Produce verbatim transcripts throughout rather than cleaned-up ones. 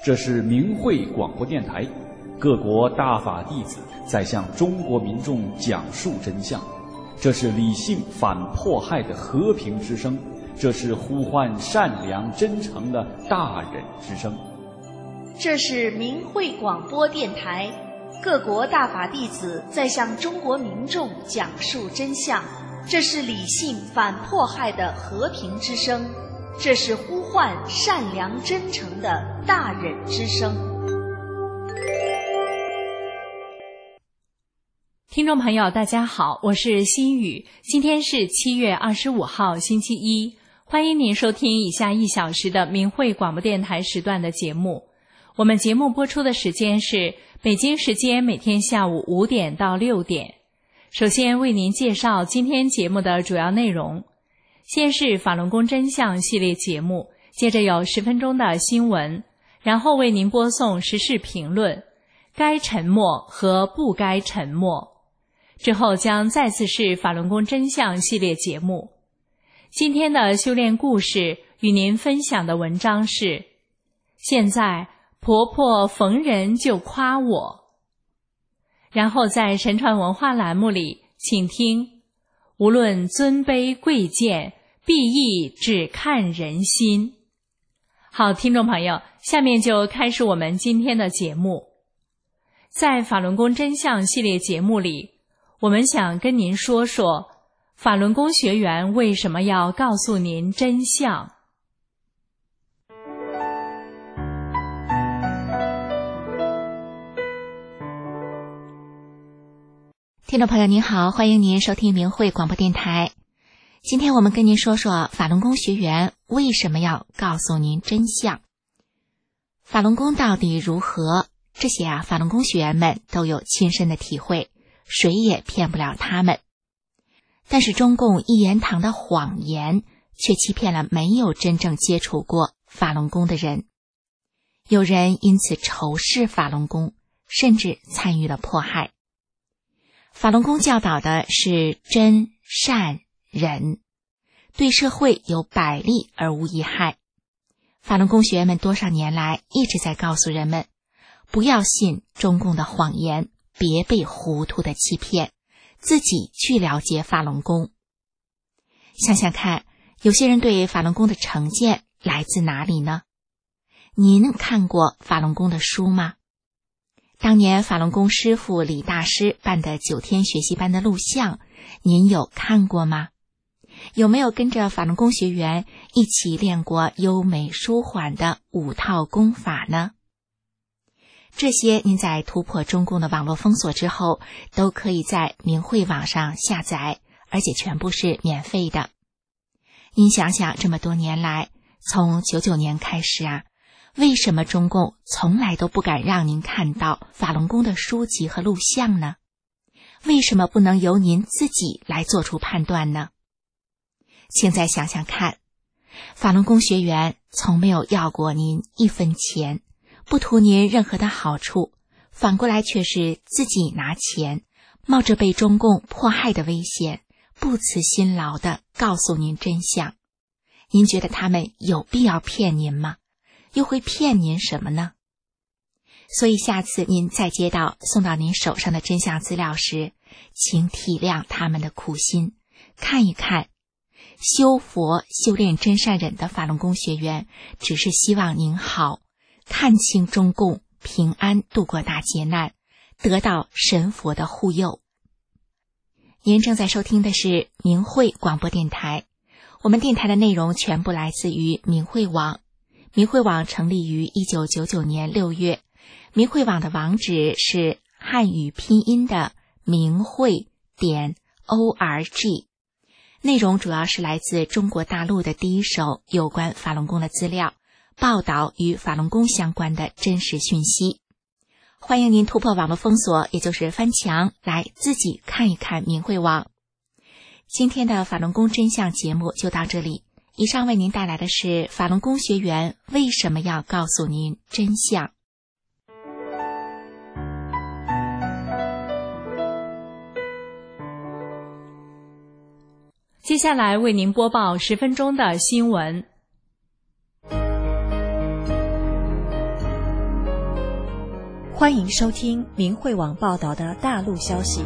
这是明慧广播电台，各国大法弟子在向中国民众讲述真相。这是理性反迫害的和平之声，这是呼唤善良真诚的大忍之声。 这是明慧广播电台，各国大法弟子在向中国民众讲述真相。这是理性反迫害的和平之声，这是呼唤善良真诚的大忍之声。 听众朋友大家好，我是心雨，今天是七月二十五号星期一，欢迎您收听以下一小时的明慧广播电台时段的节目。我们节目播出的时间是北京时间每天下午五点到六点。首先为您介绍今天节目的主要内容，先是法轮功真相系列节目，接着有十分钟的新闻，然后为您播送时事评论，该沉默和不该沉默。之后将再次是法轮功真相系列节目。今天的修炼故事与您分享的文章是：现在婆婆逢人就夸我。然后在神传文化栏目里，请听无论尊卑贵贱，必亦只看人心。好，听众朋友，下面就开始我们今天的节目。在法轮功真相系列节目里，我们想跟您说说法轮功学员为什么要告诉您真相。 听众朋友您好，欢迎您收听明慧广播电台。今天我们跟您说说法轮功学员为什么要告诉您真相。法轮功到底如何？这些啊，法轮功学员们都有亲身的体会，谁也骗不了他们。但是中共一言堂的谎言却欺骗了没有真正接触过法轮功的人。有人因此仇视法轮功，甚至参与了迫害。法轮功教导的是真善忍，对社会有百利而无一害。法轮功学员们多少年来一直在告诉人们，不要信中共的谎言，别被糊涂的欺骗，自己去了解法轮功。想想看，有些人对法轮功的成见来自哪里呢？您看过法轮功的书吗？当年法轮功师父李大师办的九天学习班的录像，您有看过吗？有没有跟着法轮功学员一起练过优美舒缓的五套功法呢？这些您在突破中共的网络封锁之后，都可以在明慧网上下载，而且全部是免费的。您想想，这么多年来，从九九年开始啊，为什么中共从来都不敢让您看到法轮功的书籍和录像呢？为什么不能由您自己来做出判断呢？请再想想看，法轮功学员从没有要过您一分钱，不图您任何的好处，反过来却是自己拿钱，冒着被中共迫害的危险，不辞辛劳地告诉您真相。您觉得他们有必要骗您吗？又会骗您什么呢？所以下次您再接到送到您手上的真相资料时，请体谅他们的苦心，看一看修佛修炼真善忍的法轮功学员只是希望您好，看清中共，平安度过大劫难，得到神佛的护佑。您正在收听的是明慧广播电台，我们电台的内容全部来自于明慧网。明慧网成立于一九九九年六月，明慧网的网址是汉语拼音的明慧点 org， 内容主要是来自中国大陆的第一手有关法轮功的资料，报道与法轮功相关的真实讯息。欢迎您突破网络封锁，也就是翻墙，来自己看一看明慧网。今天的法轮功真相节目就到这里，以上为您带来的是法轮功学员为什么要告诉您真相。 接下来为您播报十分钟的新闻。 欢迎收听明慧网报道的大陆消息。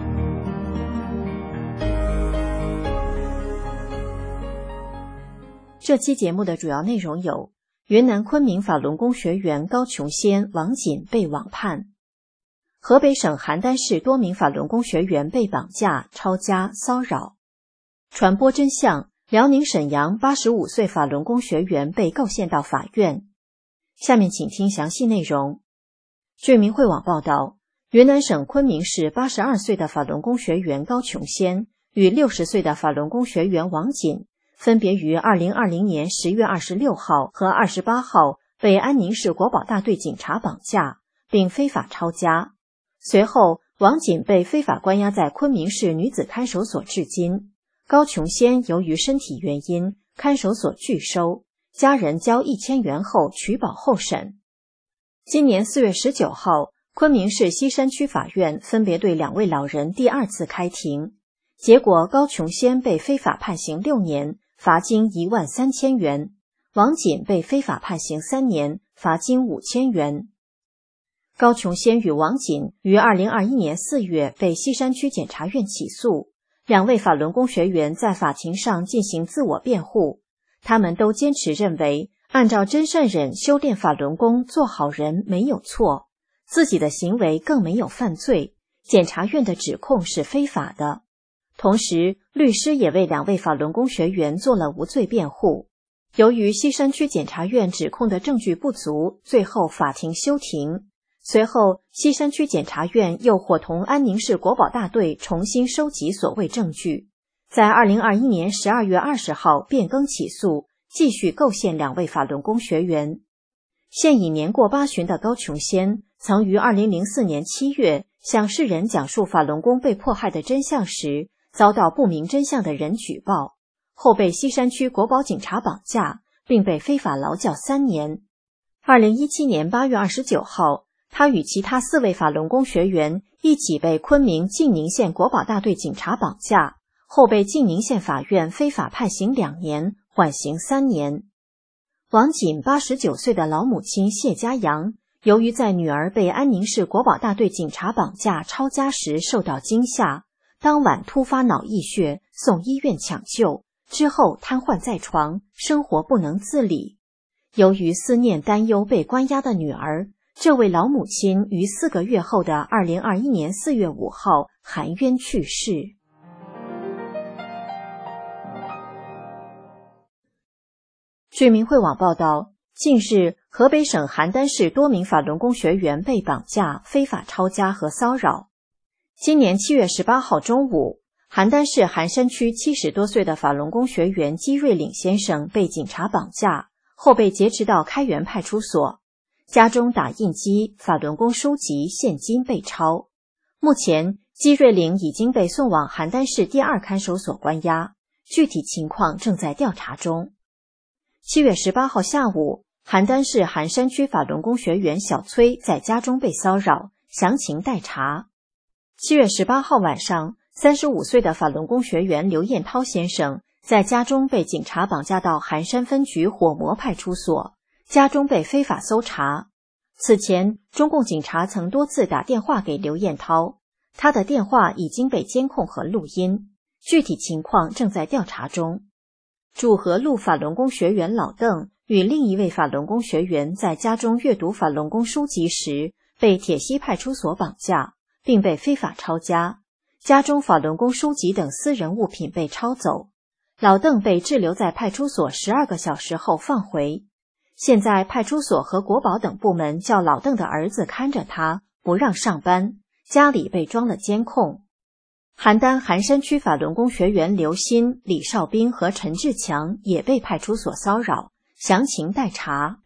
这期节目的主要内容有：云南昆明法轮功学员高琼仙、王锦被网判；河北省邯郸市多名法轮功学员被绑架、抄家、骚扰；传播真相，辽宁沈阳八十五岁法轮功学员被构陷到法院。下面请听详细内容。据明慧网报道，云南省昆明市八十二岁的法轮功学员高琼仙与六十岁的法轮功学员王锦分别于二零二零年十月二十六号和二十八号被安宁市国保大队警察绑架，并非法抄家。随后，王锦被非法关押在昆明市女子看守所至今。高琼仙由于身体原因，看守所拒收，家人交一千元后取保候审。今年四月十九号，昆明市西山区法院分别对两位老人第二次开庭，结果高琼仙被非法判刑六年，罚金一万三千元；王锦被非法判刑三年，罚金五千元。高琼仙与王锦于二零二一年四月被西山区检察院起诉，两位法轮功学员在法庭上进行自我辩护，他们都坚持认为，按照真善忍修炼法轮功做好人没有错，自己的行为更没有犯罪，检察院的指控是非法的。同时，律师也为两位法轮功学员做了无罪辩护。由于西山区检察院指控的证据不足，最后法庭休庭。随后，西山区检察院又伙同安宁市国保大队重新收集所谓证据，在二零二一年十二月二十号变更起诉，继续构陷两位法轮功学员。现已年过八旬的高琼仙，曾于二零零四年七月向世人讲述法轮功被迫害的真相时，遭到不明真相的人举报，后被西山区国保警察绑架，并被非法劳教三年。二零一七年八月二十九号，他与其他四位法轮功学员一起被昆明晋宁县国保大队警察绑架，后被晋宁县法院非法判刑两年，缓刑三年。王锦八十九岁的老母亲谢家阳，由于在女儿被安宁市国保大队警察绑架抄家时受到惊吓，当晚突发脑溢血，送医院抢救，之后瘫痪在床，生活不能自理。由于思念担忧被关押的女儿，这位老母亲于四个月后的二零二一年四月五号含冤去世。据明慧网报道，近日，河北省邯郸市多名法轮功学员被绑架、非法抄家和骚扰。今年七月十八号中午，邯郸市寒山区七十多岁的法轮功学员姬瑞岭先生被警察绑架，后被劫持到开原派出所，家中打印机、法轮功书籍、现金被抄。目前，姬瑞岭已经被送往邯郸市第二看守所关押，具体情况正在调查中。七月十八号下午，邯郸市寒山区法轮功学员小崔在家中被骚扰，详情待查。七月十八号晚上，三十五岁的法轮功学员刘彦涛先生在家中被警察绑架到寒山分局火磨派出所，家中被非法搜查。此前，中共警察曾多次打电话给刘彦涛，他的电话已经被监控和录音，具体情况正在调查中。驻河路法轮功学员老邓与另一位法轮功学员在家中阅读法轮功书籍时，被铁西派出所绑架，并被非法抄家，家中法轮功书籍等私人物品被抄走。老邓被滞留在派出所十二个小时后放回。现在派出所和国保等部门叫老邓的儿子看着他，不让上班，家里被装了监控。邯郸寒山区法轮功学员刘鑫、李少兵和陈志强也被派出所骚扰，详情待查。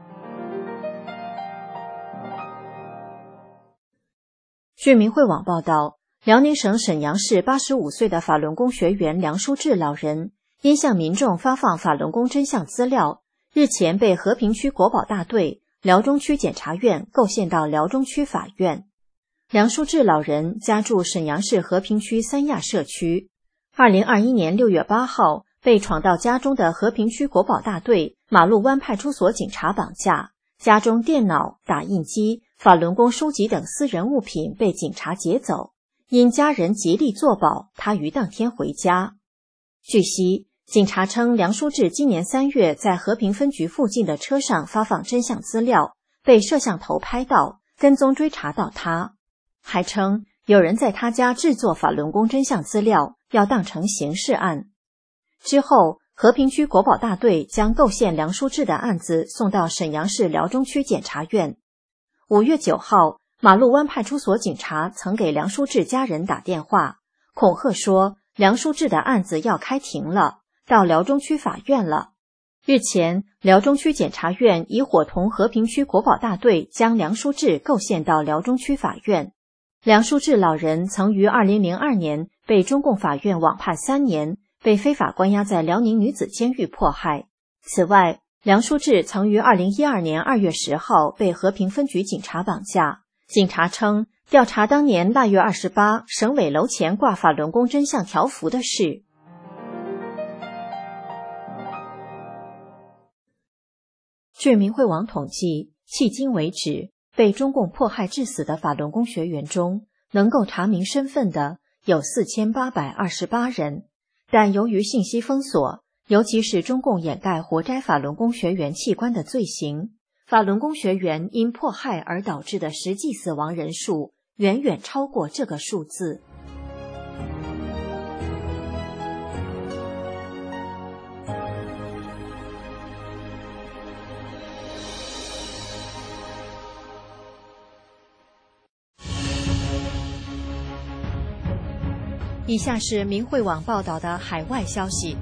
据明慧网报道，辽宁省沈阳市八十五岁的法轮功学员梁书志老人，因向民众发放法轮功真相资料，日前被和平区国保大队、辽中区检察院构陷到辽中区法院。梁书志老人家住沈阳市和平区三亚社区，二零二一年六月八号被闯到家中的和平区国保大队马路湾派出所警察绑架，家中电脑、打印机、 法轮功书籍等私人物品被警察劫走，因家人极力作保，他于当天回家。据悉，警察称梁书志今年三月在和平分局附近的车上发放真相资料，被摄像头拍到，跟踪追查到他。还称有人在他家制作法轮功真相资料，要当成刑事案。之后，和平区国保大队将构陷梁书志的案子送到沈阳市辽中区检察院。五月九号，马路湾派出所警察曾给梁书志家人打电话，恐吓说梁书志的案子要开庭了，到辽中区法院了。日前，辽中区检察院已伙同和平区国保大队将梁书志构陷到辽中区法院。梁书志老人曾于二零零二年被中共法院网判三年，被非法关押在辽宁女子监狱迫害。此外，梁书志曾于二零一二年二月十号被和平分局警察绑架。警察称，调查当年腊月二十八省委楼前挂法轮功真相条幅的事。据明慧网统计，迄今为止，被中共迫害致死的法轮功学员中，能够查明身份的有四千八百二十八人，但由于信息封锁，尤其是中共掩盖活摘法轮功学员器官的罪行，法轮功学员因迫害而导致的实际死亡人数远远超过这个数字。以下是明慧网报道的海外消息，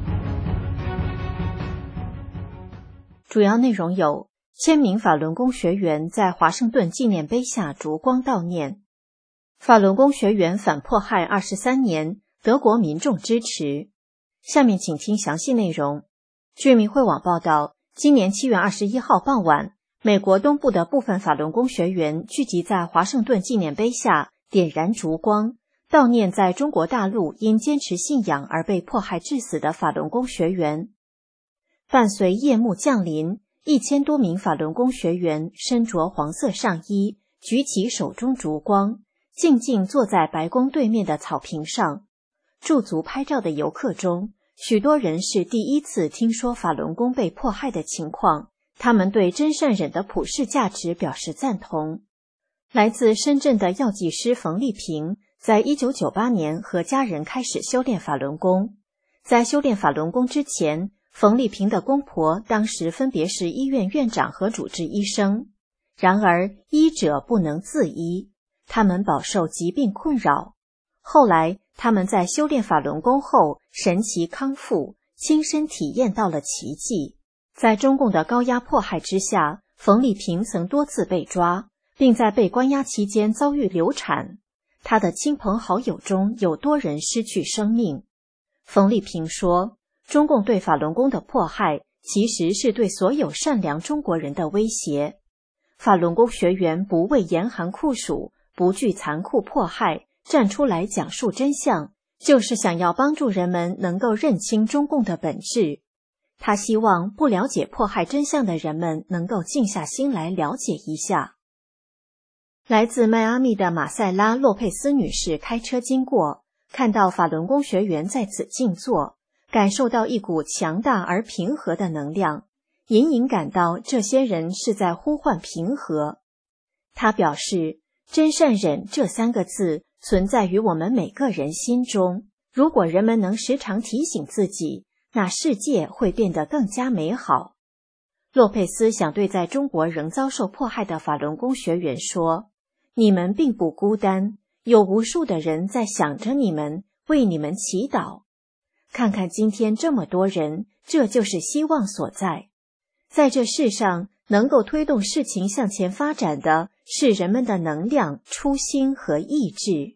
主要内容有：千名法轮功学员在华盛顿纪念碑下烛光悼念；法轮功学员反迫害二十三年，德国民众支持。下面请听详细内容。据明慧网报道，今年七月二十一号傍晚，美国东部的部分法轮功学员聚集在华盛顿纪念碑下，点燃烛光，悼念在中国大陆因坚持信仰而被迫害致死的法轮功学员。伴随夜幕降临，一千多名法轮功学员身着黄色上衣，举起手中烛光，静静坐在白宫对面的草坪上。驻足拍照的游客中，许多人是第一次听说法轮功被迫害的情况，他们对真善忍的普世价值表示赞同。来自深圳的药剂师冯丽萍在一九九八年和家人开始修炼法轮功。在修炼法轮功之前，冯丽萍的公婆当时分别是医院院长和主治医生。然而，医者不能自医，他们饱受疾病困扰。后来，他们在修炼法轮功后神奇康复，亲身体验到了奇迹。在中共的高压迫害之下，冯丽萍曾多次被抓，并在被关押期间遭遇流产。他的亲朋好友中有多人失去生命。冯丽萍说，中共对法轮功的迫害其实是对所有善良中国人的威胁。法轮功学员不畏严寒酷暑，不惧残酷迫害，站出来讲述真相，就是想要帮助人们能够认清中共的本质。他希望不了解迫害真相的人们能够静下心来了解一下。来自迈阿密的马塞拉·洛佩斯女士开车经过，看到法轮功学员在此静坐，感受到一股强大而平和的能量，隐隐感到这些人是在呼唤平和。她表示，真善忍这三个字存在于我们每个人心中，如果人们能时常提醒自己，那世界会变得更加美好。洛佩斯想对在中国仍遭受迫害的法轮功学员说，你们并不孤单，有无数的人在想着你们，为你们祈祷。看看今天这么多人，这就是希望所在。在这世上，能够推动事情向前发展的是人们的能量、初心和意志。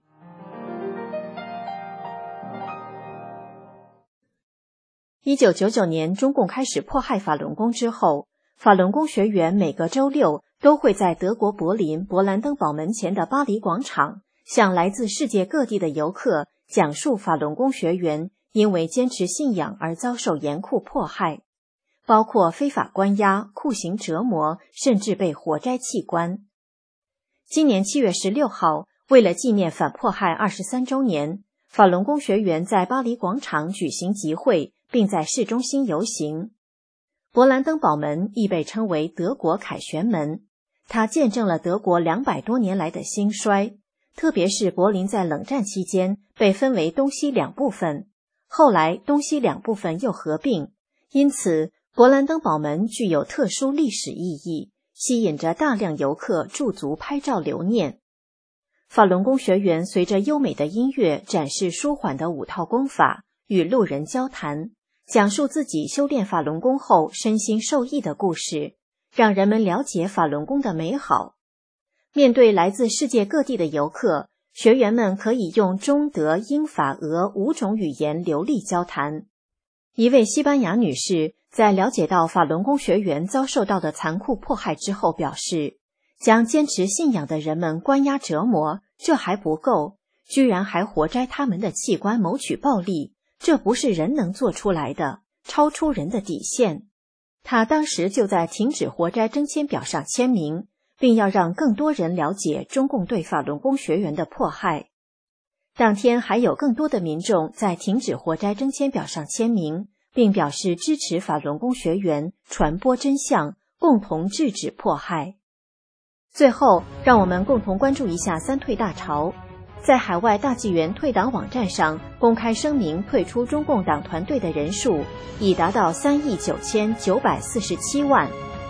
一九九九年，中共开始迫害法轮功之后，法轮功学员每个周六都会在德国柏林勃兰登堡门前的巴黎广场，向来自世界各地的游客讲述法轮功学员因为坚持信仰而遭受严酷迫害，包括非法关押、酷刑折磨，甚至被活摘器官。 今年七月十六号，为了纪念反迫害二十三周年，法轮功学员在巴黎广场举行集会，并在市中心游行。勃兰登堡门亦被称为德国凯旋门，它见证了德国两百多年来的兴衰，特别是柏林在冷战期间被分为东西两部分，后来东西两部分又合并，因此勃兰登堡门具有特殊历史意义，吸引着大量游客驻足拍照留念。法轮功学员随着优美的音乐展示舒缓的五套功法，与路人交谈，讲述自己修炼法轮功后身心受益的故事，让人们了解法轮功的美好。面对来自世界各地的游客，学员们可以用中德英法俄五种语言流利交谈。一位西班牙女士在了解到法轮功学员遭受到的残酷迫害之后表示，将坚持信仰的人们关押折磨，这还不够，居然还活摘他们的器官谋取暴利，这不是人能做出来的，超出人的底线。他当时就在停止活摘征签表上签名，并要让更多人了解中共对法轮功学员的迫害。当天还有更多的民众在停止活摘征签表上签名，并表示支持法轮功学员传播真相，共同制止迫害。最后，让我们共同关注一下三退大潮。在海外大纪元退党网站上公开声明退出中共党团队的人数已达到三亿九千九百四十七万。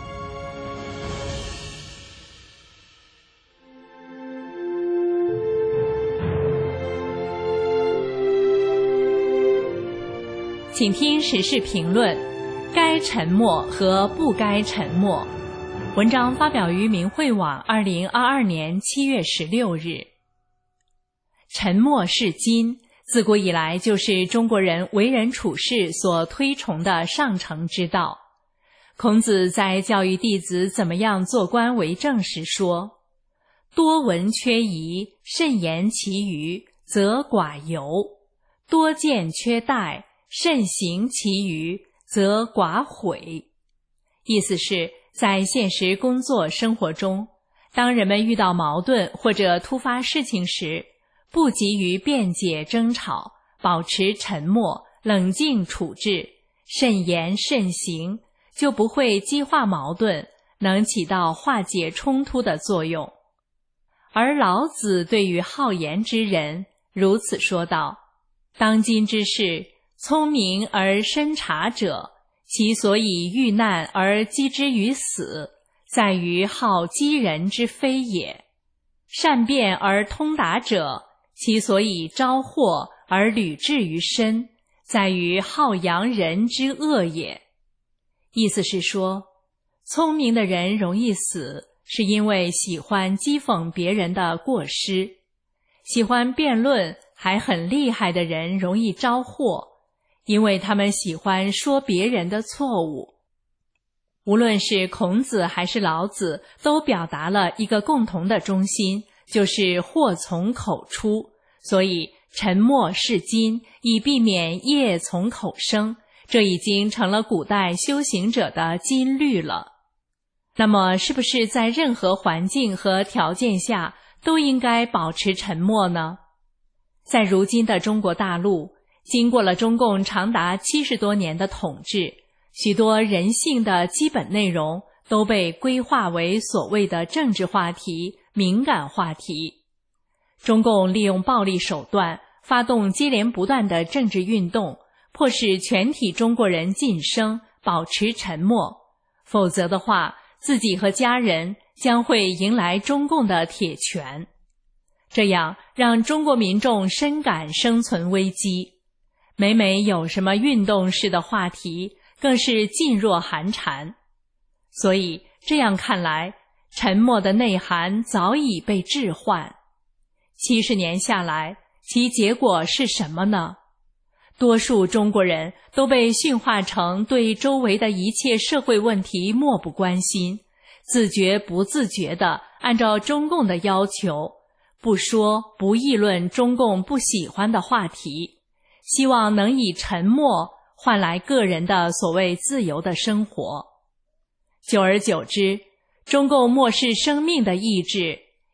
请听时事评论：该沉默和不该沉默。文章发表于明慧网，二零二二年七月十六日。沉默是金，自古以来就是中国人为人处事所推崇的上乘之道。孔子在教育弟子怎么样做官为政时说：多闻缺仪，慎言其余，则寡尤；多见缺待，慎行其余，则寡悔。意思是，在现实工作生活中，当人们遇到矛盾或者突发事情时，不急于辩解争吵，保持沉默，冷静处置，慎言慎行，就不会激化矛盾，能起到化解冲突的作用。而老子对于好言之人如此说道：当今之事，聪明而深察者，其所以遇难而击之于死，在于好击人之非也；善辩而通达者，其所以招祸而屡至于身，在于好扬人之恶也。意思是说，聪明的人容易死，是因为喜欢讥讽别人的过失；喜欢辩论还很厉害的人容易招祸，因为他们喜欢说别人的错误。无论是孔子还是老子，都表达了一个共同的中心，就是祸从口出，所以沉默是金，以避免业从口生，这已经成了古代修行者的金律了。那么，是不是在任何环境和条件下都应该保持沉默呢？在如今的中国大陆，经过了中共长达七十多年的统治，许多人性的基本内容都被规划为所谓的政治话题、敏感话题。中共利用暴力手段，发动接连不断的政治运动，迫使全体中国人噤声，保持沉默，否则的话，自己和家人将会迎来中共的铁拳。这样让中国民众深感生存危机。每每有什么运动式的话题，更是噤若寒蝉。所以这样看来，沉默的内涵早已被置换。七十年下来，其结果是什么呢？多数中国人都被驯化成对周围的一切社会问题漠不关心，自觉不自觉地按照中共的要求，不说不议论中共不喜欢的话题，希望能以沉默换来个人的所谓自由的生活。久而久之，中共漠视生命的意志，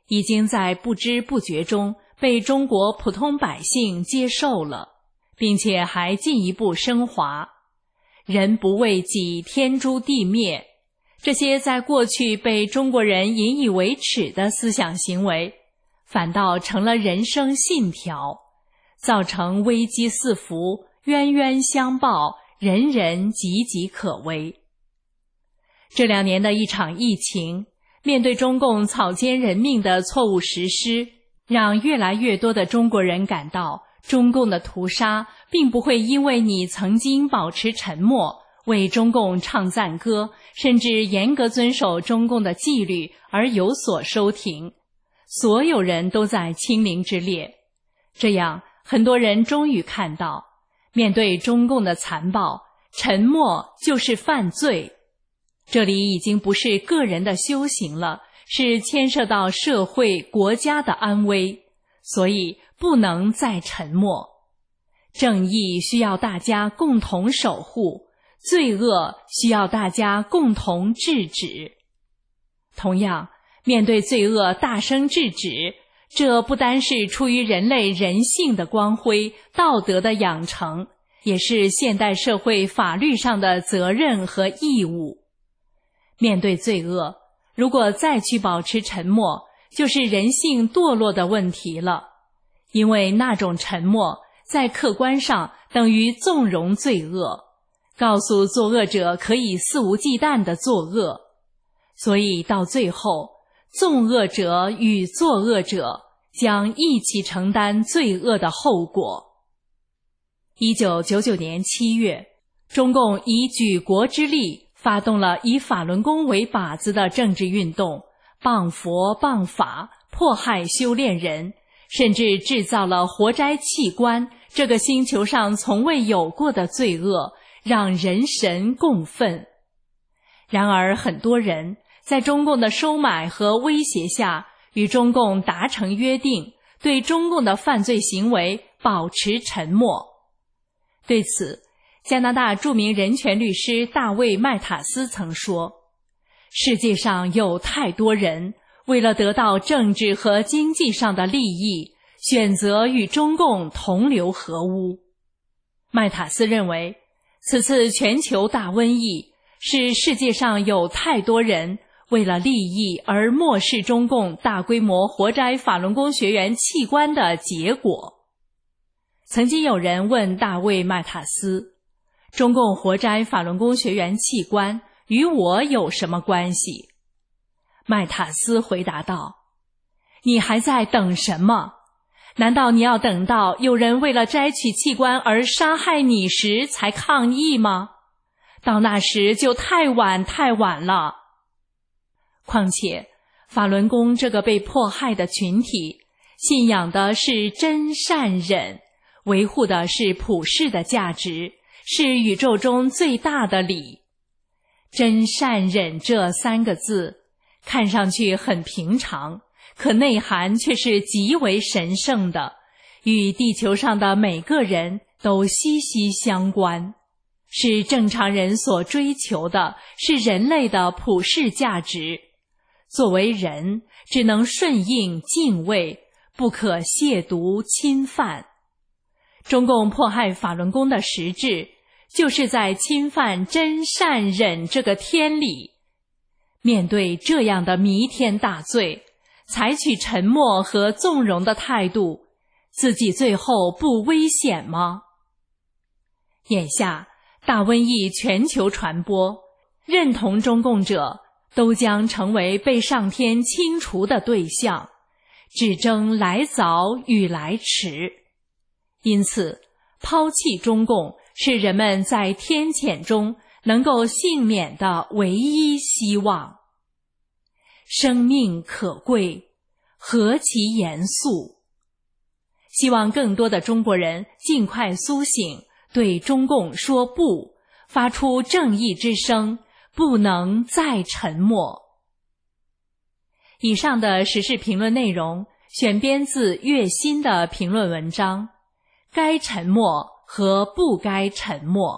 已经在不知不觉中被中国普通百姓接受了，并且还进一步升华。人不为己，天诛地灭，这些在过去被中国人引以为耻的思想行为，反倒成了人生信条，造成危机四伏，冤冤相报，人人岌岌可危。这两年的一场疫情，面对中共草菅人命的错误实施，让越来越多的中国人感到，中共的屠杀并不会因为你曾经保持沉默，为中共唱赞歌，甚至严格遵守中共的纪律而有所收停。所有人都在清零之列。这样，很多人终于看到，面对中共的残暴，沉默就是犯罪。这里已经不是个人的修行了，是牵涉到社会国家的安危，所以不能再沉默。正义需要大家共同守护，罪恶需要大家共同制止。同样，面对罪恶大声制止，这不单是出于人类人性的光辉、道德的养成，也是现代社会法律上的责任和义务。面对罪恶，如果再去保持沉默，就是人性堕落的问题了。因为那种沉默，在客观上等于纵容罪恶，告诉作恶者可以肆无忌惮地作恶。所以到最后，纵恶者与作恶者将一起承担罪恶的后果。一九九九年七月，中共以举国之力发动了以法轮功为靶子的政治运动，谤佛谤法，迫害修炼人，甚至制造了活摘器官这个星球上从未有过的罪恶，让人神共愤。然而很多人在中共的收买和威胁下，与中共达成约定，对中共的犯罪行为保持沉默。对此，加拿大著名人权律师大卫·麦塔斯曾说，世界上有太多人为了得到政治和经济上的利益，选择与中共同流合污。麦塔斯认为，此次全球大瘟疫是世界上有太多人为了利益而漠视中共大规模活摘法轮功学员器官的结果。曾经有人问大卫·麦塔斯，中共活摘法轮功学员器官与我有什么关系？麦塔斯回答道，你还在等什么？难道你要等到有人为了摘取器官而杀害你时才抗议吗？到那时就太晚太晚了。况且，法轮功这个被迫害的群体，信仰的是真善忍，维护的是普世的价值，是宇宙中最大的理。真善忍这三个字，看上去很平常，可内涵却是极为神圣的，与地球上的每个人都息息相关，是正常人所追求的，是人类的普世价值。作为人，只能顺应敬畏，不可亵渎侵犯。中共迫害法轮功的实质，就是在侵犯真善忍这个天理。面对这样的弥天大罪，采取沉默和纵容的态度，自己最后不危险吗？眼下大瘟疫全球传播，认同中共者都将成为被上天清除的对象，只争来早与来迟。因此，抛弃中共是人们在天谴中能够幸免的唯一希望。生命可贵，何其严肃！希望更多的中国人尽快苏醒，对中共说不，发出正义之声，不能再沉默。以上的时事评论内容选编自月薪的评论文章《该沉默和不该沉默》。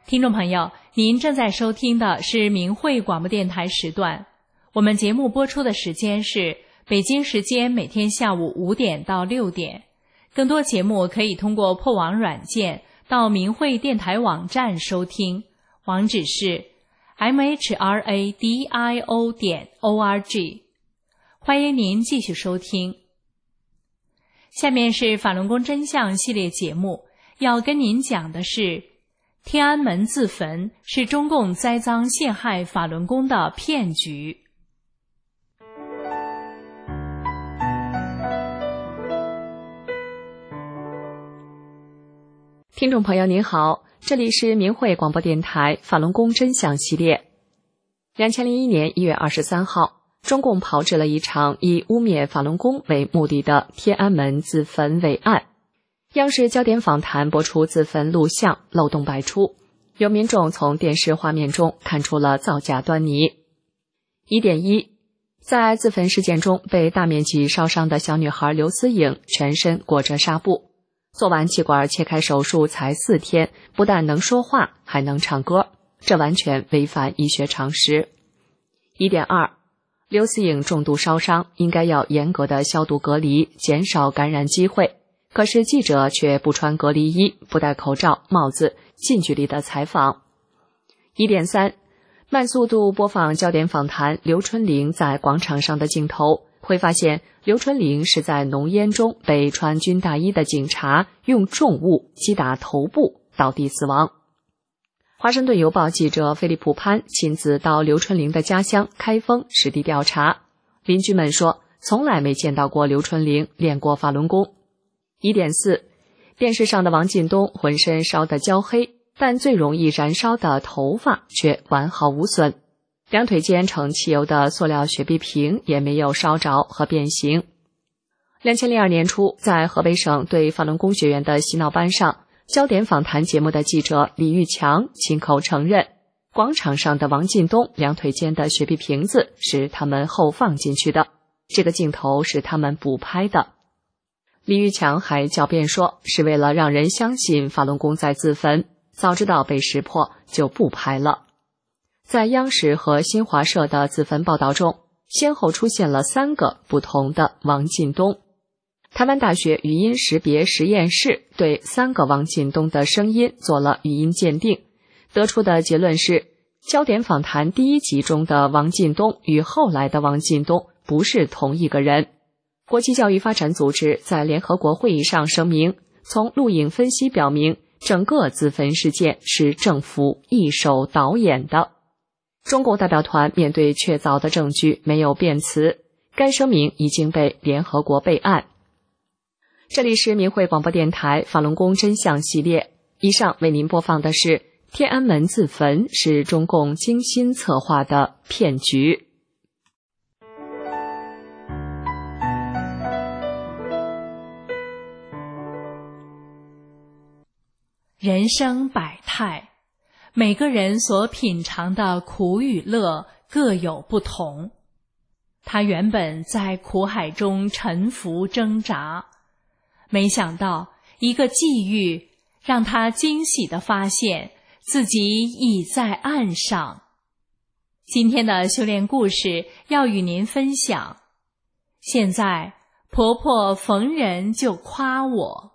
听众朋友，您正在收听的是明慧广播电台时段，我们节目播出的时间是北京时间每天下午五点到六点。更多节目可以通过破网软件到明慧电台网站收听，网址是 m h r a d i o 点 o r g。欢迎您继续收听。下面是法轮功真相系列节目，要跟您讲的是天安门自焚是中共栽赃陷害法轮功的骗局。 听众朋友您好，这里是明慧广播电台法轮功真相系列。二零零一年一月二十三号，中共炮制了一场以污蔑法轮功为目的的天安门自焚伪案。央视焦点访谈播出自焚录像，漏洞百出，有民众从电视画面中看出了造假端倪。一点一，在自焚事件中被大面积烧伤的小女孩刘思颖，全身裹着纱布，做完气管切开手术才四天，不但能说话，还能唱歌，这完全违反医学常识。一点二，刘思颖重度烧伤，应该要严格的消毒隔离，减少感染机会。可是记者却不穿隔离衣，不戴口罩、帽子，近距离的采访。一点三，慢速度播放焦点访谈刘春玲在广场上的镜头，会发现刘春玲是在浓烟中被穿军大衣的警察用重物击打头部，倒地死亡。华盛顿邮报记者菲利普潘亲自到刘春玲的家乡开封实地调查，邻居们说从来没见到过刘春玲练过法轮功。一点四，电视上的王进东浑身烧得焦黑，但最容易燃烧的头发却完好无损，两腿间盛汽油的塑料雪碧瓶也没有烧着和变形。二零零二年初，在河北省对法轮功学员的洗脑班上，焦点访谈节目的记者李玉强亲口承认，广场上的王进东两腿间的雪碧瓶子是他们后放进去的，这个镜头是他们补拍的。李玉强还狡辩说，是为了让人相信法轮功在自焚，早知道被识破就不拍了。在央视和新华社的自焚报道中，先后出现了三个不同的王进东。台湾大学语音识别实验室对三个王进东的声音做了语音鉴定，得出的结论是，焦点访谈第一集中的王进东与后来的王进东不是同一个人。国际教育发展组织在联合国会议上声明，从录影分析表明，整个自焚事件是政府一手导演的。中共代表团面对确凿的证据没有辩词，该声明已经被联合国备案。这里是明慧广播电台法轮功真相系列，以上为您播放的是天安门自焚是中共精心策划的骗局。 人生百态，每个人所品尝的苦与乐各有不同。他原本在苦海中沉浮挣扎，没想到一个际遇让他惊喜地发现自己已在岸上。今天的修炼故事要与您分享。现在婆婆逢人就夸我。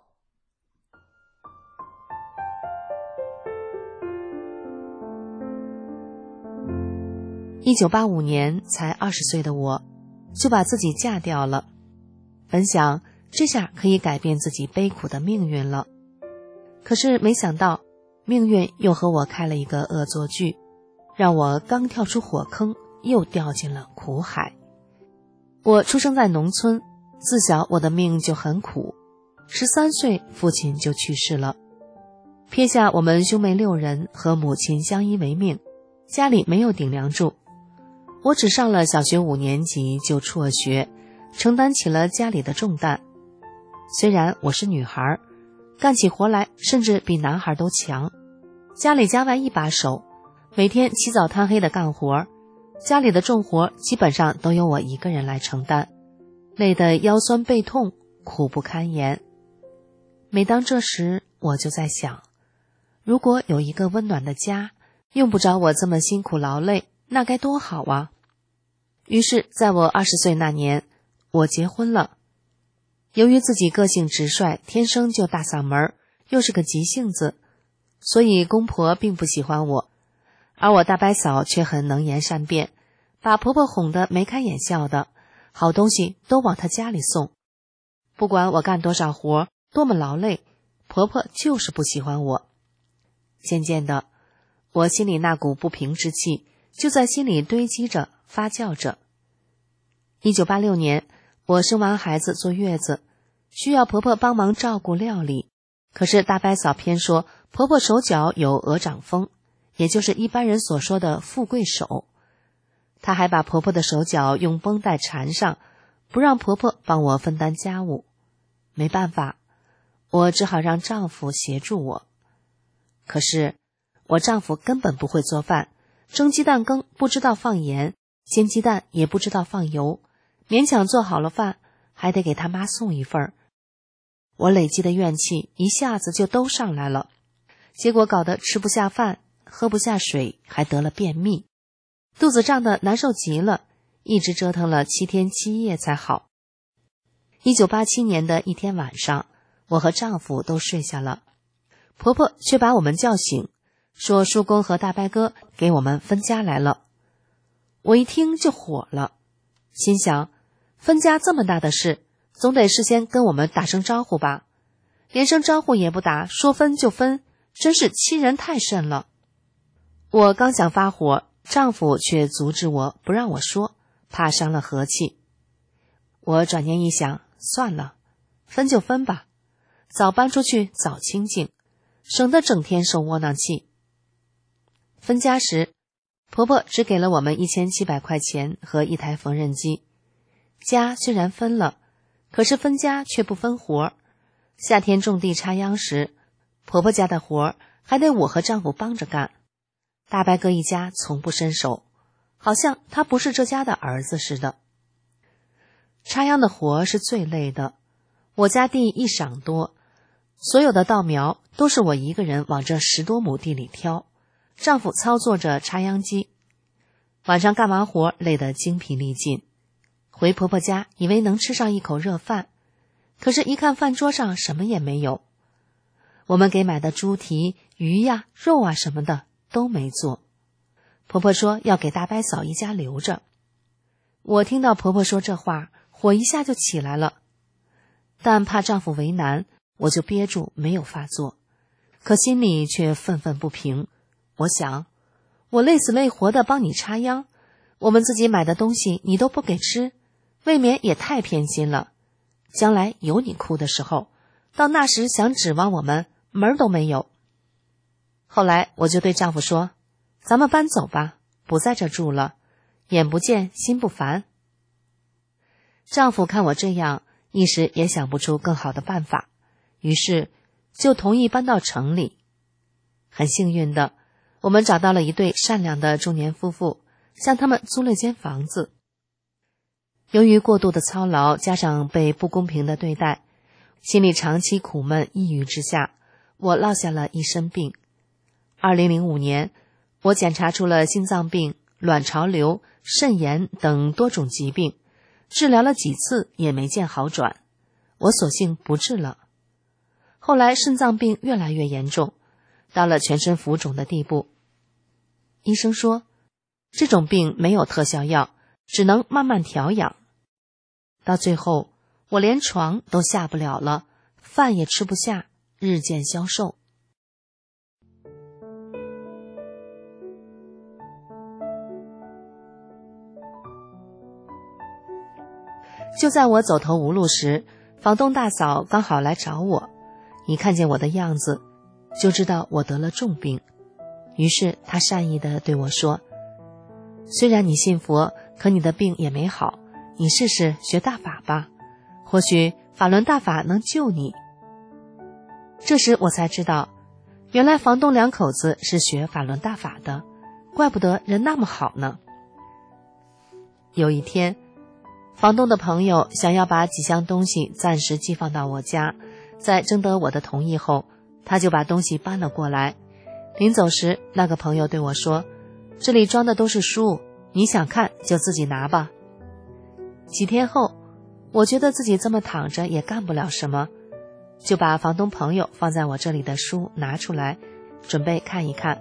一九八五年才二十岁的我，就把自己嫁掉了，本想这下可以改变自己悲苦的命运了。可是没想到，命运又和我开了一个恶作剧，让我刚跳出火坑，又掉进了苦海。我出生在农村，自小我的命就很苦。十三岁，父亲就去世了，撇下我们兄妹六人和母亲相依为命，家里没有顶梁柱。我只上了小学五年级就辍学，承担起了家里的重担。虽然我是女孩，干起活来甚至比男孩都强，家里家外一把手，每天起早贪黑的干活，家里的重活基本上都由我一个人来承担，累得腰酸背痛，苦不堪言。每当这时，我就在想， 如果有一个温暖的家，用不着我这么辛苦劳累，那该多好啊。于是在我二十岁那年，我结婚了。由于自己个性直率，天生就大嗓门，又是个急性子，所以公婆并不喜欢我，而我大伯嫂却很能言善辩，把婆婆哄得眉开眼笑的，好东西都往她家里送。不管我干多少活，多么劳累，婆婆就是不喜欢我。渐渐的，我心里那股不平之气就在心里堆积着，发酵着。一九八六年，我生完孩子坐月子，需要婆婆帮忙照顾料理，可是大伯嫂偏说婆婆手脚有鹅掌风，也就是一般人所说的富贵手。她还把婆婆的手脚用绷带缠上，不让婆婆帮我分担家务。没办法，我只好让丈夫协助我。可是我丈夫根本不会做饭，蒸鸡蛋羹不知道放盐，煎鸡蛋也不知道放油，勉强做好了饭，还得给他妈送一份。我累积的怨气一下子就都上来了，结果搞得吃不下饭，喝不下水，还得了便秘，肚子胀得难受极了，一直折腾了七天七夜才好。一九八七年的一天晚上，我和丈夫都睡下了，婆婆却把我们叫醒，说叔公和大伯哥给我们分家来了。我一听就火了，心想分家这么大的事，总得事先跟我们打声招呼吧，连声招呼也不打，说分就分，真是欺人太甚了。我刚想发火，丈夫却阻止我，不让我说，怕伤了和气。我转念一想，算了，分就分吧，早搬出去早清静，省得整天受窝囊气。分家时，婆婆只给了我们一千七百块钱和一台缝纫机。家虽然分了，可是分家却不分活。夏天种地插秧时，婆婆家的活还得我和丈夫帮着干。大伯哥一家从不伸手，好像他不是这家的儿子似的。插秧的活是最累的，我家地一晌多，所有的稻苗都是我一个人往这十多亩地里挑，丈夫操作着插秧机。晚上干完活累得精疲力尽，回婆婆家以为能吃上一口热饭，可是一看饭桌上什么也没有。我们给买的猪蹄、鱼呀、肉啊什么的都没做。婆婆说要给大伯嫂一家留着。我听到婆婆说这话，火一下就起来了，但怕丈夫为难，我就憋住没有发作，可心里却愤愤不平。我想，我累死累活的帮你插秧，我们自己买的东西你都不给吃，未免也太偏心了。将来有你哭的时候，到那时想指望我们，门儿都没有。后来我就对丈夫说，咱们搬走吧，不在这住了，眼不见心不烦。丈夫看我这样，一时也想不出更好的办法，于是就同意搬到城里。很幸运的，我们找到了一对善良的中年夫妇，向他们租了间房子。由于过度的操劳，加上被不公平的对待，心里长期苦闷抑郁之下，我落下了一身病。二零零五年，我检查出了心脏病、卵巢瘤、肾炎等多种疾病，治疗了几次也没见好转，我索性不治了。后来肾脏病越来越严重，到了全身浮肿的地步。医生说，这种病没有特效药，只能慢慢调养。到最后，我连床都下不了了，饭也吃不下，日渐消瘦。就在我走投无路时，房东大嫂刚好来找我，一看见我的样子，就知道我得了重病。于是她善意地对我说，虽然你信佛，可你的病也没好，你试试学大法吧，或许法轮大法能救你。这时我才知道，原来房东两口子是学法轮大法的，怪不得人那么好呢。有一天，房东的朋友想要把几箱东西暂时寄放到我家，在征得我的同意后，他就把东西搬了过来， 临走时，那个朋友对我说，这里装的都是书，你想看就自己拿吧。几天后，我觉得自己这么躺着也干不了什么，就把房东朋友放在我这里的书拿出来，准备看一看。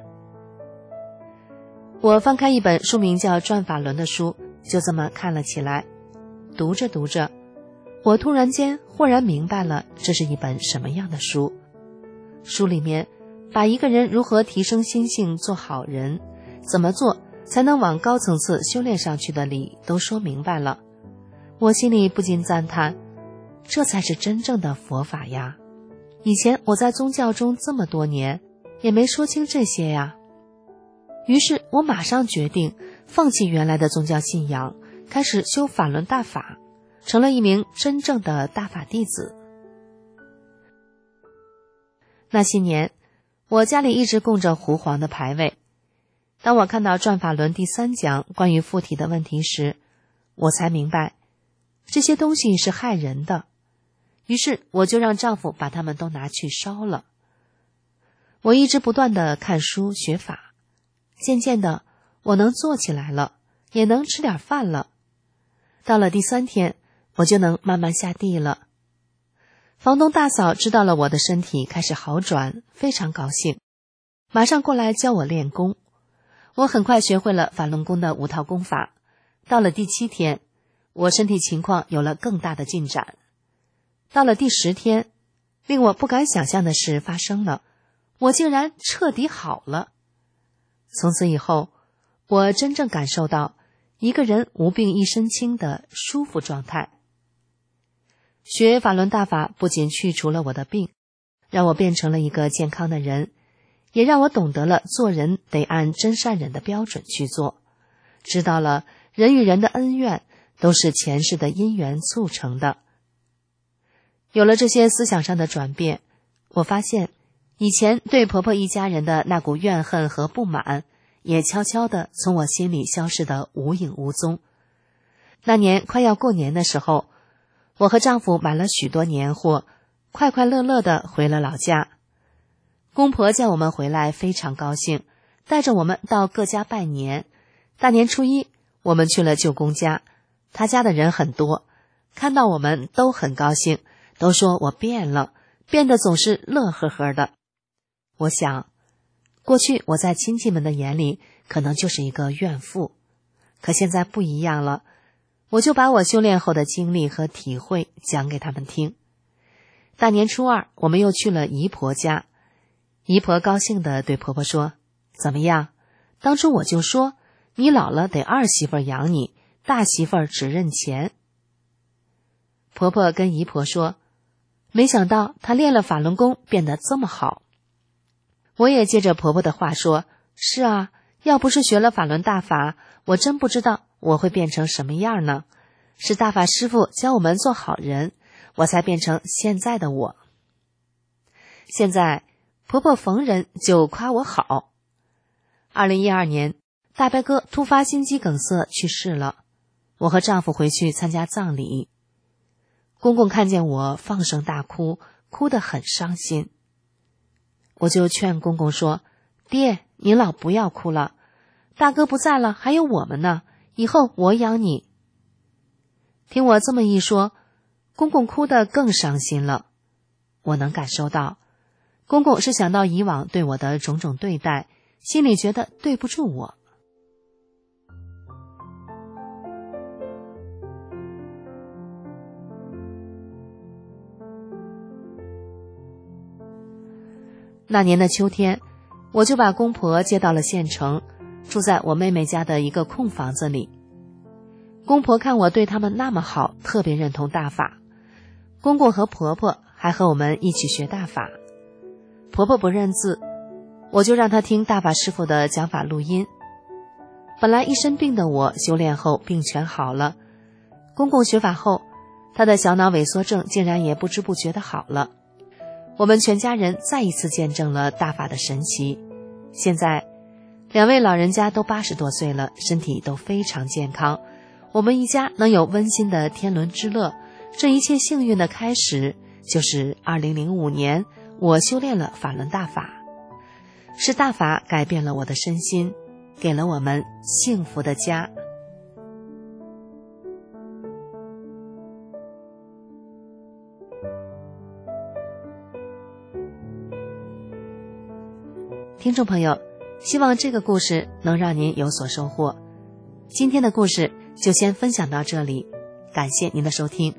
我翻开一本书名叫《转法轮》的书，就这么看了起来。读着读着，我突然间豁然明白了这是一本什么样的书。书里面把一个人如何提升心性做好人，怎么做才能往高层次修炼上去的理都说明白了。我心里不禁赞叹，这才是真正的佛法呀！以前我在宗教中这么多年，也没说清这些呀。于是我马上决定放弃原来的宗教信仰，开始修法轮大法，成了一名真正的大法弟子。那些年，我家里一直供着狐黄的牌位。当我看到《转法轮》第三讲关于附体的问题时，我才明白这些东西是害人的，于是我就让丈夫把它们都拿去烧了。我一直不断地看书学法，渐渐的我能坐起来了，也能吃点饭了。到了第三天，我就能慢慢下地了。房东大嫂知道了我的身体开始好转，非常高兴，马上过来教我练功。我很快学会了法轮功的五套功法。到了第七天，我身体情况有了更大的进展。到了第十天，令我不敢想象的事发生了，我竟然彻底好了。从此以后，我真正感受到一个人无病一身轻的舒服状态。学法轮大法不仅去除了我的病，让我变成了一个健康的人，也让我懂得了做人得按真善忍的标准去做，知道了人与人的恩怨都是前世的因缘促成的。有了这些思想上的转变，我发现以前对婆婆一家人的那股怨恨和不满，也悄悄地从我心里消失得无影无踪。那年快要过年的时候，我和丈夫买了许多年货，快快乐乐地回了老家。公婆见我们回来非常高兴，带着我们到各家拜年。大年初一，我们去了舅公家，他家的人很多，看到我们都很高兴，都说我变了，变得总是乐呵呵的。我想，过去我在亲戚们的眼里可能就是一个怨妇，可现在不一样了，我就把我修炼后的经历和体会讲给他们听。大年初二，我们又去了姨婆家，姨婆高兴地对婆婆说，怎么样？当初我就说，你老了得二媳妇养你，大媳妇只认钱。婆婆跟姨婆说，没想到她练了法轮功变得这么好。我也接着婆婆的话说，是啊，要不是学了法轮大法，我真不知道我会变成什么样呢。是大法师父教我们做好人，我才变成现在的我。现在婆婆逢人就夸我好。二零一二年，大伯哥突发心肌梗塞去世了，我和丈夫回去参加葬礼。公公看见我放声大哭，哭得很伤心。我就劝公公说，爹，您老不要哭了，大哥不在了，还有我们呢，以后我养你。听我这么一说，公公哭得更伤心了。我能感受到，公公是想到以往对我的种种对待，心里觉得对不住我。那年的秋天，我就把公婆接到了县城，住在我妹妹家的一个空房子里。公婆看我对他们那么好，特别认同大法。公公和婆婆还和我们一起学大法。婆婆不认字，我就让她听大法师父的讲法录音。本来一身病的我，修炼后病全好了。公公学法后，他的小脑萎缩症竟然也不知不觉的好了。我们全家人再一次见证了大法的神奇。现在两位老人家都八十多岁了，身体都非常健康。我们一家能有温馨的天伦之乐，这一切幸运的开始就是二零零五年我修炼了法轮大法。 是大法改变了我的身心，给了我们幸福的家。听众朋友，希望这个故事能让您有所收获。今天的故事就先分享到这里，感谢您的收听。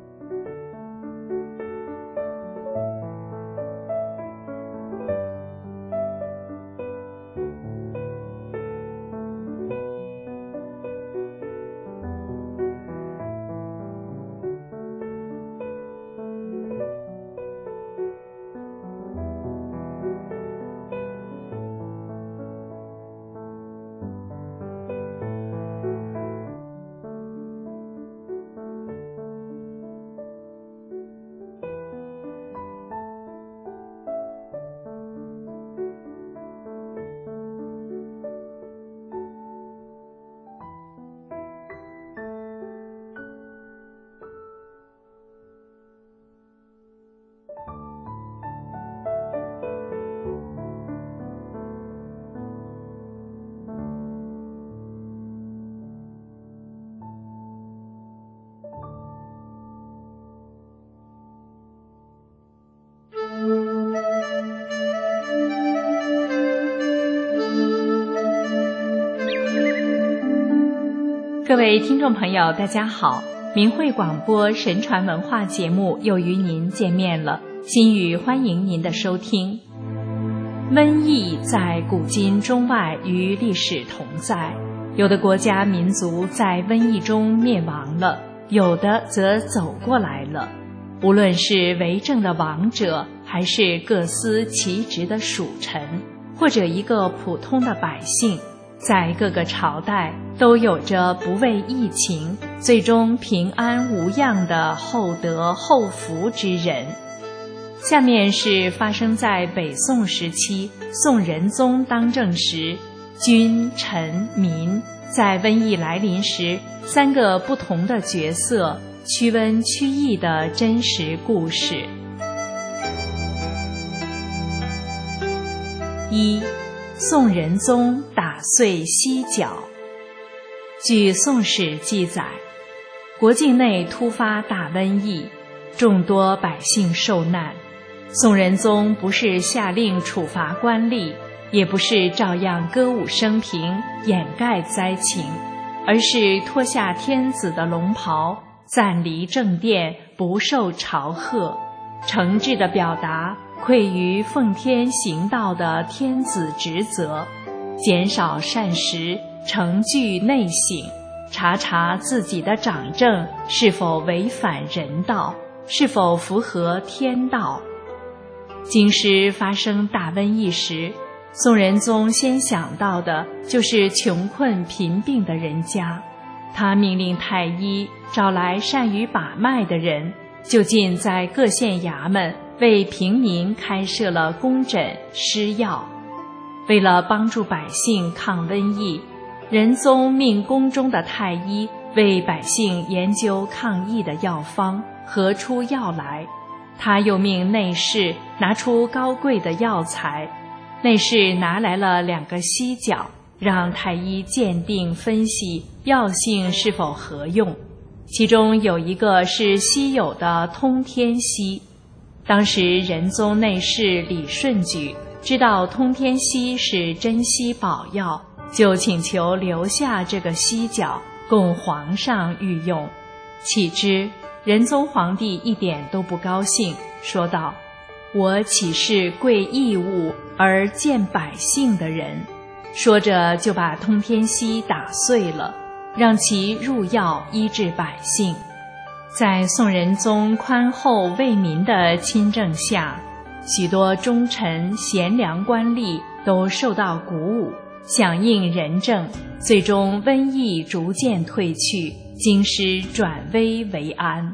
各位听众朋友，大家好，明慧广播神传文化节目又与您见面了，心语欢迎您的收听。瘟疫在古今中外与历史同在，有的国家民族在瘟疫中灭亡了，有的则走过来了。无论是为政的王者，还是各司其职的属臣，或者一个普通的百姓，在各个朝代都有着不畏疫情，最终平安无恙的厚德厚福之人。下面是发生在北宋时期宋仁宗当政时，君臣民在瘟疫来临时三个不同的角色驱瘟驱疫的真实故事。一、宋仁宗打碎犀角。据《宋史》记载，国境内突发大瘟疫，众多百姓受难。宋仁宗不是下令处罚官吏，也不是照样歌舞升平掩盖灾情，而是脱下天子的龙袍，暂离正殿，不受朝贺，诚挚地表达愧于奉天行道的天子职责，减少膳食，诚具内省，查查自己的掌政是否违反人道，是否符合天道。京师发生大瘟疫时，宋仁宗先想到的就是穷困贫病的人家，他命令太医找来善于把脉的人，就近在各县衙门为平民开设了公诊施药。为了帮助百姓抗瘟疫，仁宗命宫中的太医为百姓研究抗疫的药方，合出药来。他又命内侍拿出高贵的药材，内侍拿来了两个犀角，让太医鉴定分析药性是否合用。其中有一个是稀有的通天犀。当时仁宗内侍李顺举知道通天犀是珍稀宝药，就请求留下这个犀角供皇上御用。岂知仁宗皇帝一点都不高兴，说道：我岂是贵义物而见百姓的人？说着就把通天犀打碎了，让其入药医治百姓。在宋仁宗宽厚为民的亲政下，许多忠臣贤良官吏都受到鼓舞，响应仁政，最终瘟疫逐渐退去，京师转危为安。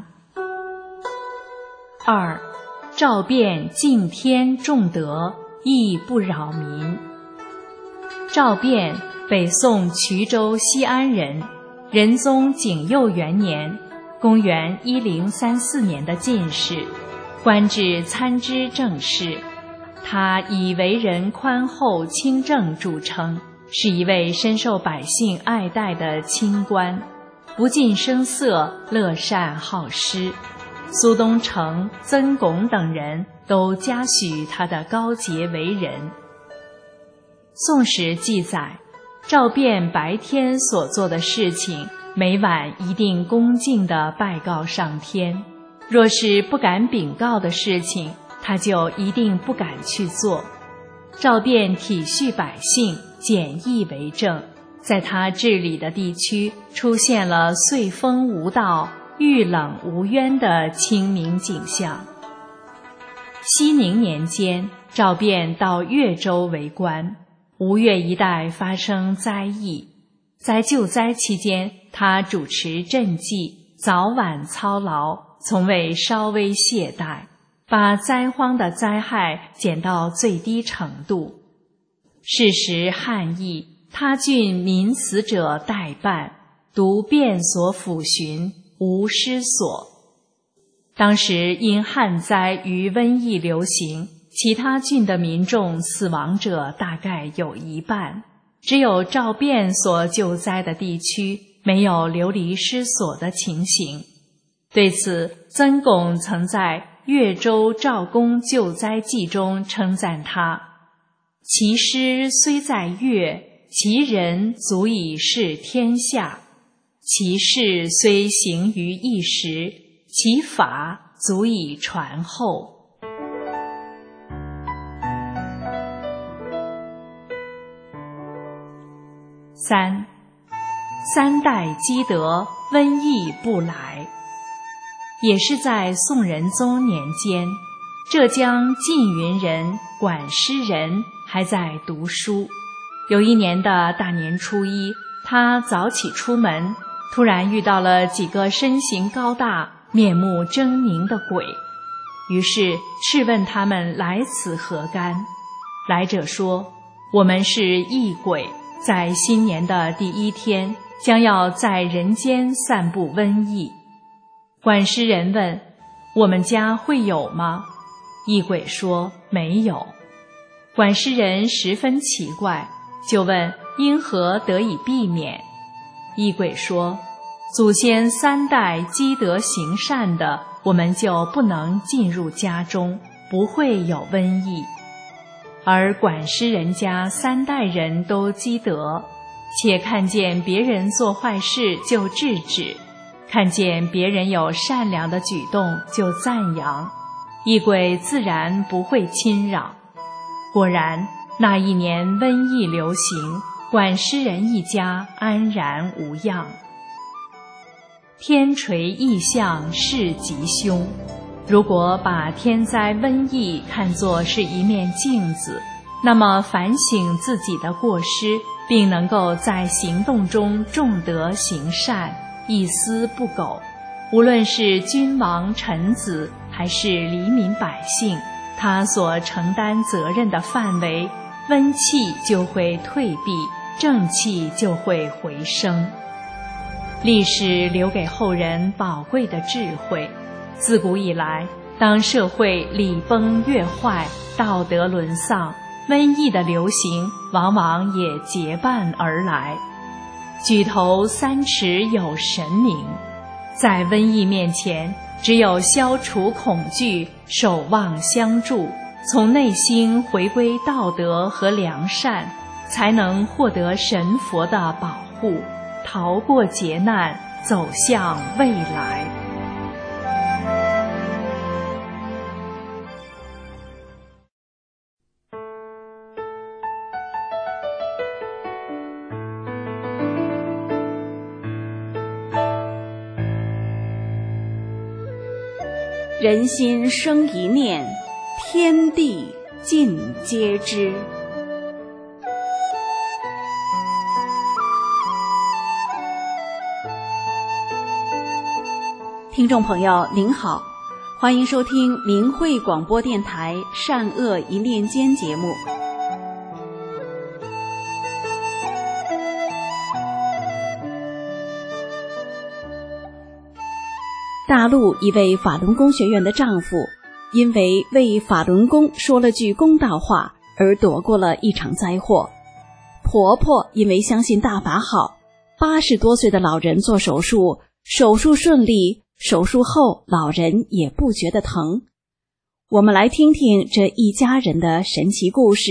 二、赵卞敬天重德，义不扰民。赵卞，北宋衢州西安人，仁宗景佑元年，公元一零三四年的进士，官至参知政事。 他以为人宽厚清正著称，是一位深受百姓爱戴的清官，不近声色，乐善好施。苏东成、曾巩等人都嘉许他的高洁为人。宋史记载，赵卞白天所做的事情，每晚一定恭敬地拜告上天，若是不敢禀告的事情，他就一定不敢去做。赵卞体恤百姓，简易为政，在他治理的地区出现了岁风无道，遇冷无冤的清明景象。熙宁年间，赵卞到越州为官，吴越一带发生灾疫，在救灾期间，他主持赈济，早晚操劳，从未稍微懈怠，把灾荒的灾害减到最低程度。是时旱疫，他郡民死者待办，独卞所抚巡，无失所。当时因旱灾与瘟疫流行，其他郡的民众死亡者大概有一半，只有赵卞所救灾的地区没有流离失所的情形。对此，曾巩曾在《越州赵公救灾记》中称赞他：其师虽在越，其人足以示天下；其事虽行于一时，其法足以传后。三，三代积德，瘟疫不来。也是在宋仁宗年间，浙江缙云人管师仁还在读书。有一年的大年初一，他早起出门，突然遇到了几个身形高大、面目狰狞的鬼，于是斥问他们来此何干。来者说：我们是异鬼，在新年的第一天，将要在人间散布瘟疫。管师人问：我们家会有吗？异鬼说：没有。管师人十分奇怪，就问因何得以避免。异鬼说：祖先三代积德行善的，我们就不能进入家中，不会有瘟疫。而管师人家三代人都积德，且看见别人做坏事就制止，看见别人有善良的举动就赞扬，异鬼自然不会侵扰。果然，那一年瘟疫流行，管师人一家安然无恙。天垂异象是吉凶，如果把天灾瘟疫看作是一面镜子，那么反省自己的过失，并能够在行动中重德行善，一丝不苟，无论是君王臣子还是黎民百姓，他所承担责任的范围，瘟气就会退避，正气就会回升。历史留给后人宝贵的智慧。自古以来，当社会礼崩乐坏，道德沦丧，瘟疫的流行往往也结伴而来。举头三尺有神明，在瘟疫面前，只有消除恐惧，守望相助，从内心回归道德和良善，才能获得神佛的保护，逃过劫难，走向未来。 人心生一念，天地尽皆知。听众朋友您好，欢迎收听明慧广播电台善恶一念间节目。大陆一位法轮功学员的丈夫因为为法轮功说了句公道话而躲过了一场灾祸。婆婆因为相信大法好，八十多岁的老人做手术，手术顺利，手术后老人也不觉得疼。我们来听听这一家人的神奇故事。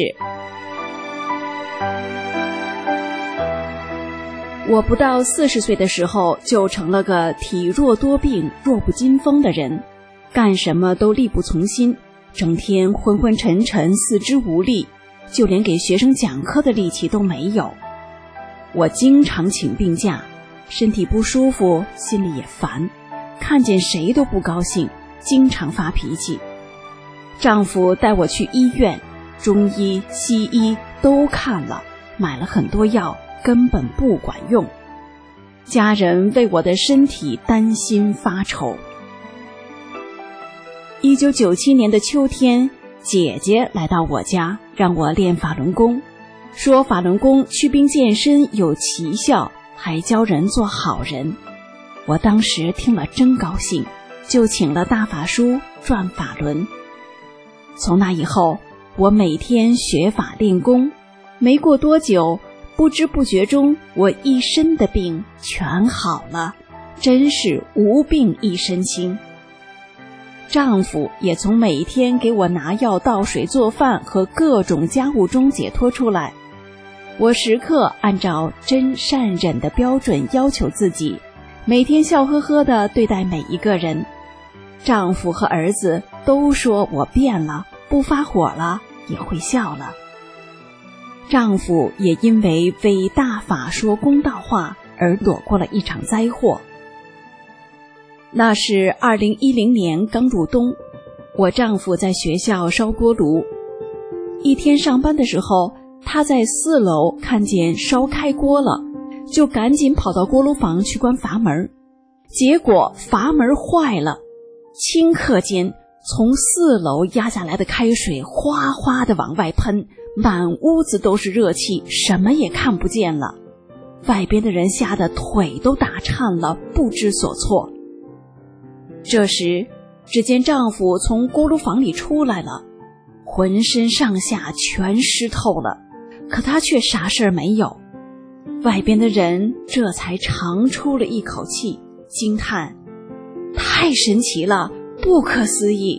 我不到四十岁的时候就成了个体弱多病、弱不禁风的人，干什么都力不从心，整天昏昏沉沉，四肢无力，就连给学生讲课的力气都没有。我经常请病假，身体不舒服，心里也烦，看见谁都不高兴，经常发脾气。丈夫带我去医院，中医、西医都看了，买了很多药，根本不管用。家人为我的身体担心发愁。一九九七年的秋天，姐姐来到我家，让我练法轮功，说法轮功祛病健身有奇效，还教人做好人。我当时听了真高兴，就请了大法书转法轮。从那以后，我每天学法练功，没过多久，不知不觉中，我一身的病全好了，真是无病一身轻。丈夫也从每天给我拿药、倒水、做饭和各种家务中解脱出来。我时刻按照真善忍的标准要求自己，每天笑呵呵地对待每一个人。丈夫和儿子都说我变了，不发火了，也会笑了。丈夫也因为为大法说公道话而躲过了一场灾祸。那是二零一零年刚入冬，我丈夫在学校烧锅炉。一天上班的时候，他在四楼看见烧开锅了，就赶紧跑到锅炉房去关阀门。结果阀门坏了，顷刻间从四楼压下来的开水哗哗地往外喷，满屋子都是热气，什么也看不见了。外边的人吓得腿都打颤了，不知所措。这时，只见丈夫从锅炉房里出来了，浑身上下全湿透了，可他却啥事儿没有。外边的人这才长出了一口气，惊叹：太神奇了，不可思议。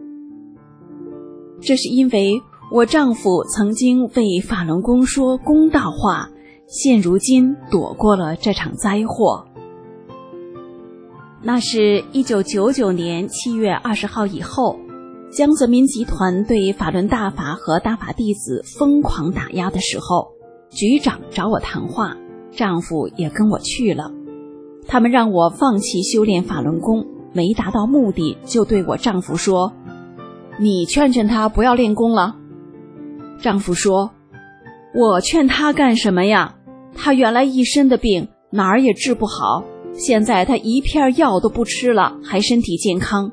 这是因为我丈夫曾经为法轮功说公道话，现如今躲过了这场灾祸。那是一九九九年七月二十号以后，江泽民集团对法轮大法和大法弟子疯狂打压的时候，局长找我谈话，丈夫也跟我去了。他们让我放弃修炼法轮功，没达到目的，就对我丈夫说：你劝劝他不要练功了。丈夫说：我劝他干什么呀？他原来一身的病，哪儿也治不好，现在他一片药都不吃了，还身体健康。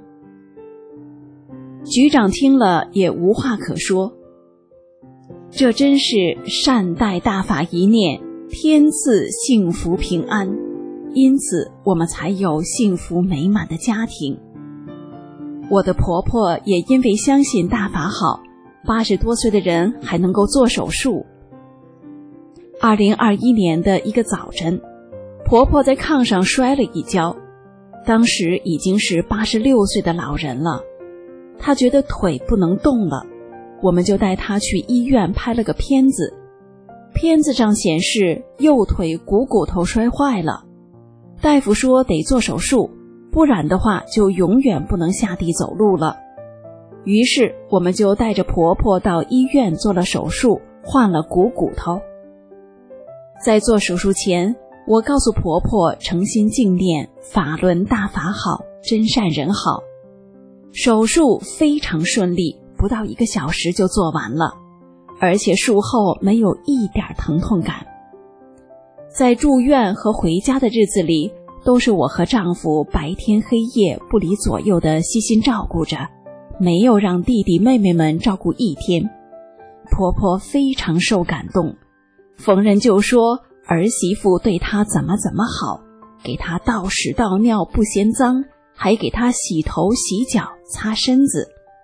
局长听了也无话可说。这真是善待大法一念，天赐幸福平安，因此我们才有幸福美满的家庭。我的婆婆也因为相信大法好，八十多岁的人还能够做手术。二零二一年的一个早晨，婆婆在炕上摔了一跤，当时已经是八十六岁的老人了，她觉得腿不能动了，我们就带她去医院拍了个片子，片子上显示右腿股骨头摔坏了，大夫说得做手术，不然的话就永远不能下地走路了。于是我们就带着婆婆到医院做了手术，换了股骨头。在做手术前，我告诉婆婆诚心敬念法轮大法好，真善人好。手术非常顺利，不到一个小时就做完了，而且术后没有一点疼痛感。在住院和回家的日子里，都是我和丈夫白天黑夜不离左右的悉心照顾着，没有让弟弟妹妹们照顾一天。婆婆非常受感动，逢人就说儿媳妇对她怎么怎么好，给她倒屎倒尿不嫌脏，还给她洗头洗脚擦身子，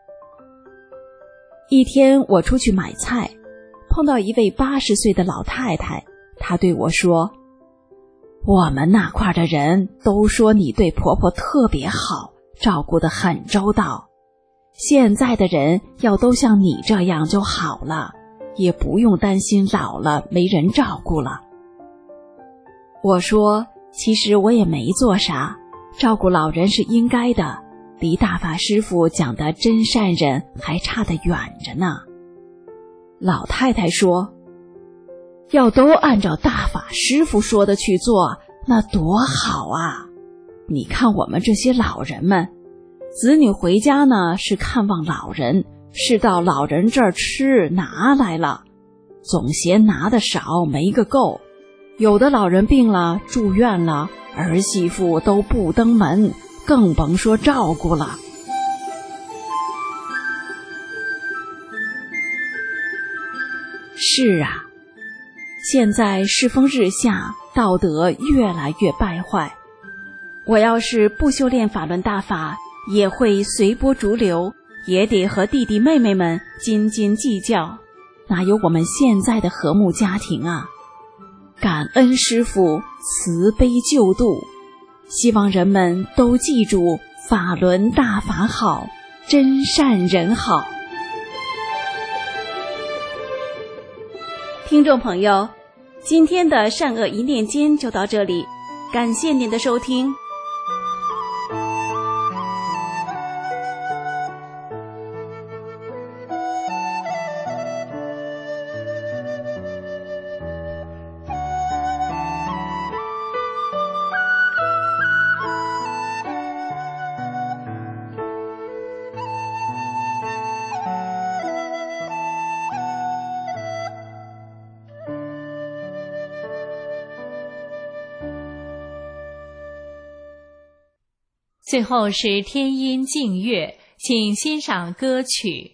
一天我出去买菜，碰到一位八十岁的老太太，她对我说，我们那块的人都说你对婆婆特别好，照顾得很周到。现在的人要都像你这样就好了，也不用担心老了没人照顾了。我说，其实我也没做啥，照顾老人是应该的，离大法师父讲的真善人还差得远着呢。老太太说，要都按照大法师父说的去做，那多好啊！你看我们这些老人们，子女回家呢是看望老人，是到老人这儿吃拿来了，总嫌拿的少没个够。有的老人病了住院了，儿媳妇都不登门，更甭说照顾了。是啊，现在世风日下，道德越来越败坏。我要是不修炼法轮大法，也会随波逐流，也得和弟弟妹妹们斤斤计较，哪有我们现在的和睦家庭啊？感恩师父慈悲救度，希望人们都记住法轮大法好，真善人好。听众朋友，今天的善恶一念间就到这里，感谢您的收听。 最后是天音静乐，请欣赏歌曲。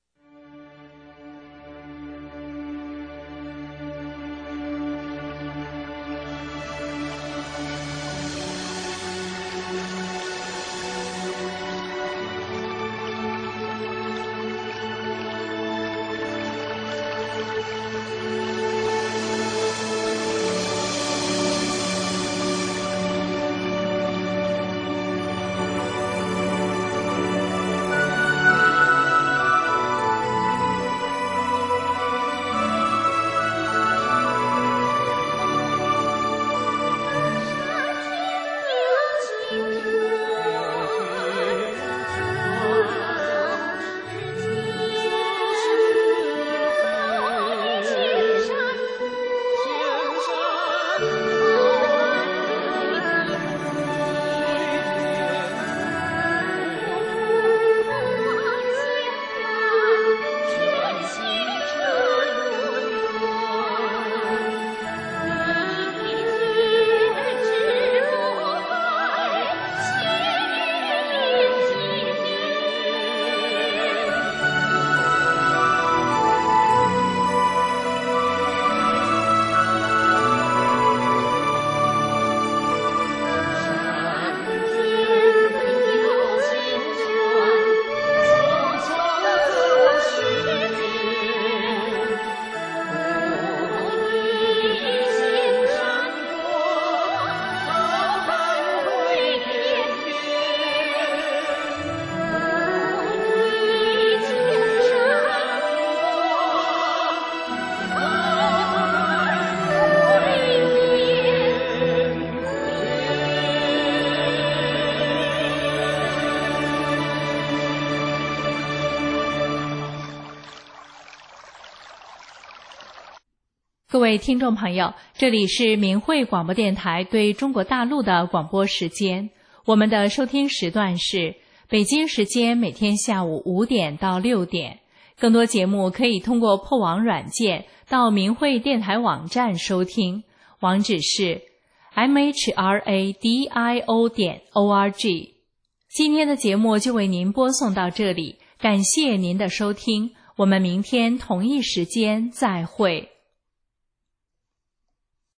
各位听众朋友，这里是明慧广播电台对中国大陆的广播时间。我们的收听时段是北京时间每天下午五点到六点。更多节目可以通过破网软件到明慧电台网站收听，网址是 m h r a d i o 点 o r g。今天的节目就为您播送到这里，感谢您的收听，我们明天同一时间再会。